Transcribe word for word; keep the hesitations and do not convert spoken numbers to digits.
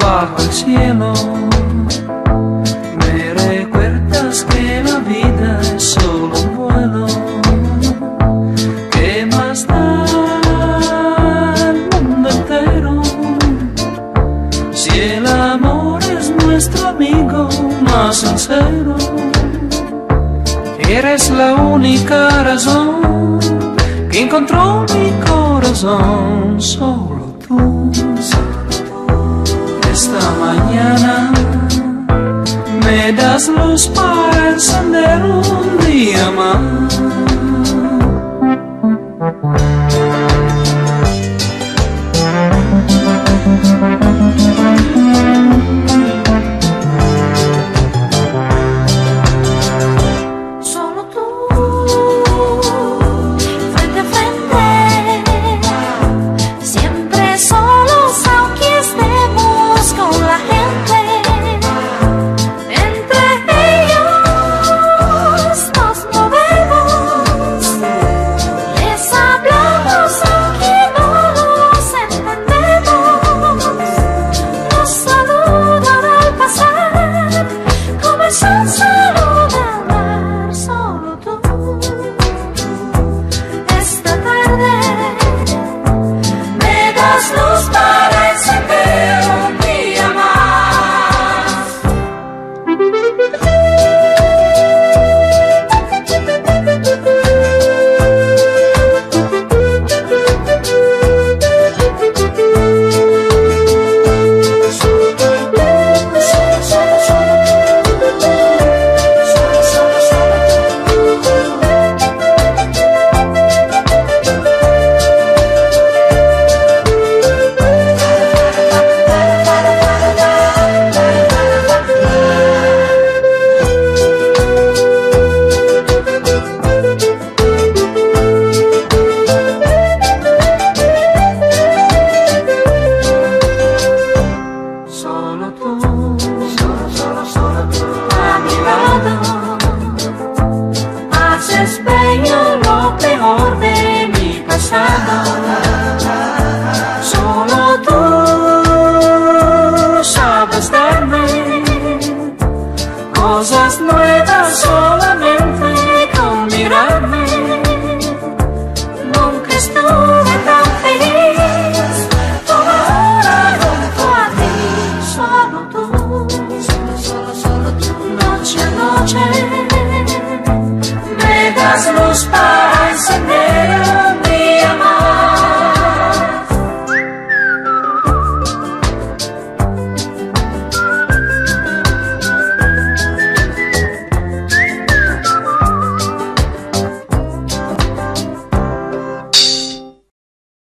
bajo el cielo. Me recuerdas que la vida es solo un vuelo. ¿Qué más da el mundo entero si el amor es nuestro amigo más sincero? Eres la única razón que encontró mi corazón, solo tú. Esta mañana me das luz para encender un día más.